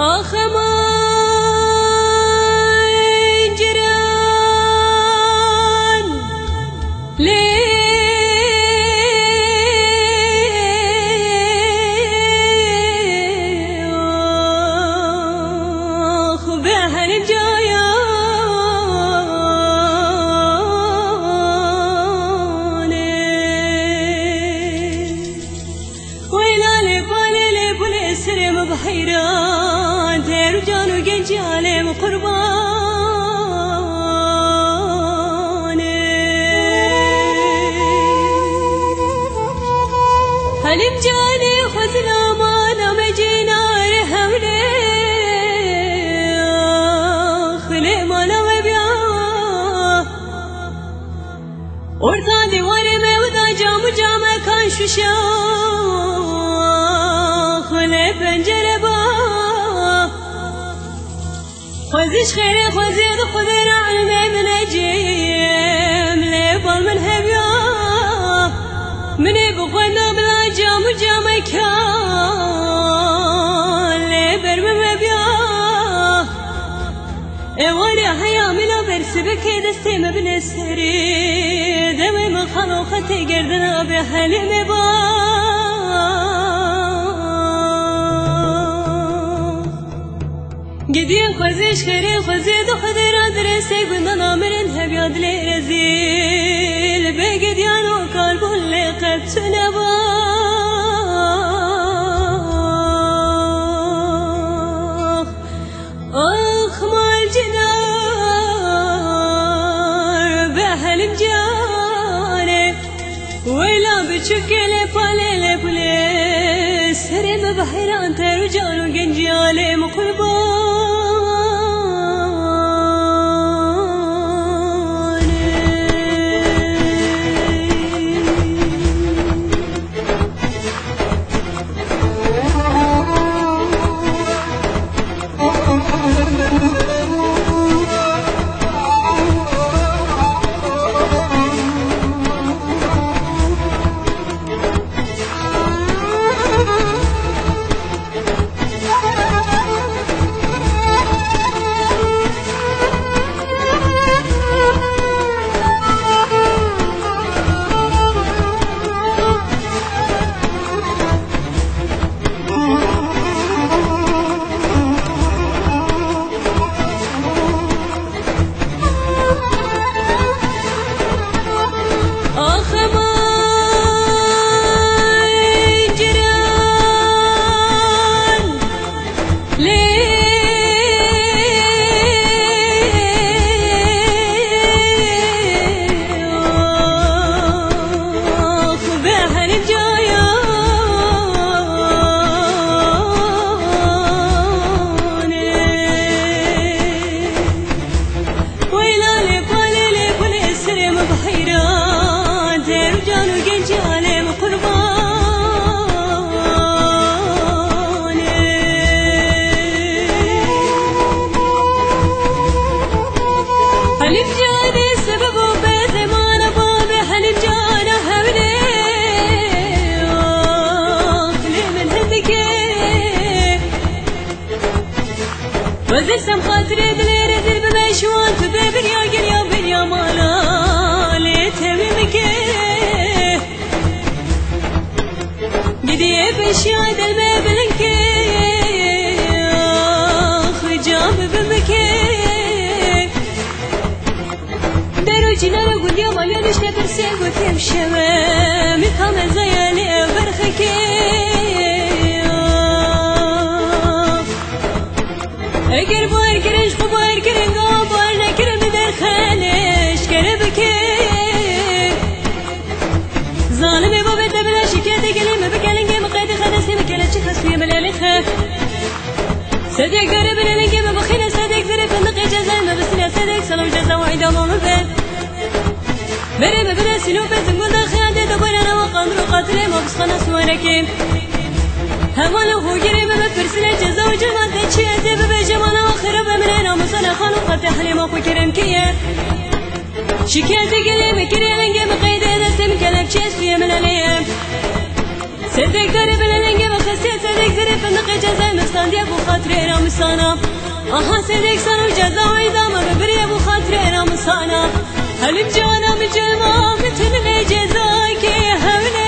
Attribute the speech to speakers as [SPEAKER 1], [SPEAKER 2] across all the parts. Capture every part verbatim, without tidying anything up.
[SPEAKER 1] حیران تر جان و گنج عالم قربانه حلیم جانی خزل آمان مجینار حوله خلی مالا و بیا ارتا دیوار مودا جام و جام کان شوشا خلی پنجره با خوزش خیره خوزید خودر علمه من اجیم لیبال من هبیا منی بخوانده بلا جام و جام کان لیبر بمبیا اواره حیامنا برسی بکی دستی مبن سری دمی من خلوقتی گردنا به حلیم با گدین خوزش خیره خوزید خودی را درستی گندن آمرین هبیاد لیزیل بگدیان و کاربون لیقب تنبا آخ مال جنار به حلیم جانه ویلا بچکل پاله لپله سرم بحیران تر و جان و گنجی عالم قربان حلیم جانی سبب و بزمان باب حلیم جان حوله خلی من هندکه وزرسم خاطر دلیر دل بمشوان تو ببریا گریا بریا مالا لیتممکه گدیه بشیا دل ببلنکه خجام بمکه جنارا گلیا مالی نشته برسی گوتیم شمه میکام زیالی برخکی اگر بار کرنش خو بار کرنگا بار نکرم در خانش کره بکی ظالمی با بده بلا شکیت گلیم بکلنگی مقید خدستی مکلت چی خسوی ملالی خه صدق داره بلنگی ببخیل صدق داره فندق جزای مبسیل صدق سلام جزا و عیدام آمده بری ببره سلو بزن گل خیانده دوباره نوا قاندر و قاتله ما بس خلاص مورکیم همان هو گری به پرسیل جزا و جماعت چیه تی به جمانه و خراب من ناموسان خانو قطع حلیم و کرم کیه شکایت گلی مکری لنگی مقیده دستم کلب چیز توی من علیم صدق داره بلنگی و خسیت صدق زری فندق جزای مستاندی ابو خاطره راموس مسانا آها سدك سنو جزاء دام ببري ابو خاطر انا مسانا هل الجوانا بجلما مثل جزاك هوني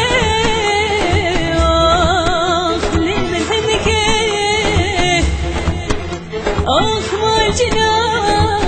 [SPEAKER 1] اخ لي من هنك اخ ما الجنان